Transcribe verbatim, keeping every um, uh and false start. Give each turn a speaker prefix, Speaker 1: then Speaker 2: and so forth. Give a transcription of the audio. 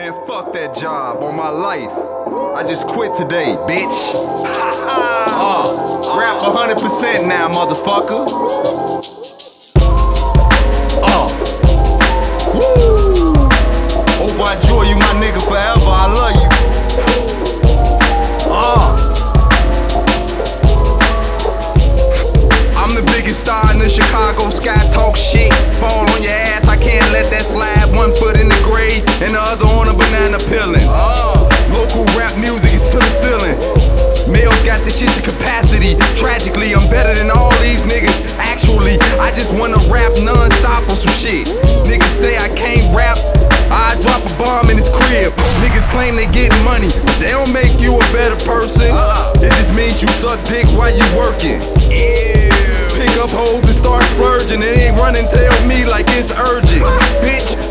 Speaker 1: Man, fuck that job on my life. I just quit today, bitch. Uh, rap one hundred percent now, motherfucker. Uh, woo. Hope I enjoy you, my nigga, forever. I love you. Uh, I'm the biggest star in the Chicago sky. Talk shit, fall on your ass. I can't let that slide. One foot in the grave and the other on a banana peeling. Uh, local rap music is to the ceiling. Males got this shit to capacity. Tragically, I'm better than all these niggas. Actually, I just wanna rap non-stop on some shit. Niggas say I can't rap, I drop a bomb in his crib. Niggas claim they getting money, but they don't make you a better person. It just means you suck dick while you working. Pick up hoes and start splurging. It ain't running, tell me like it's urgent. Bitch,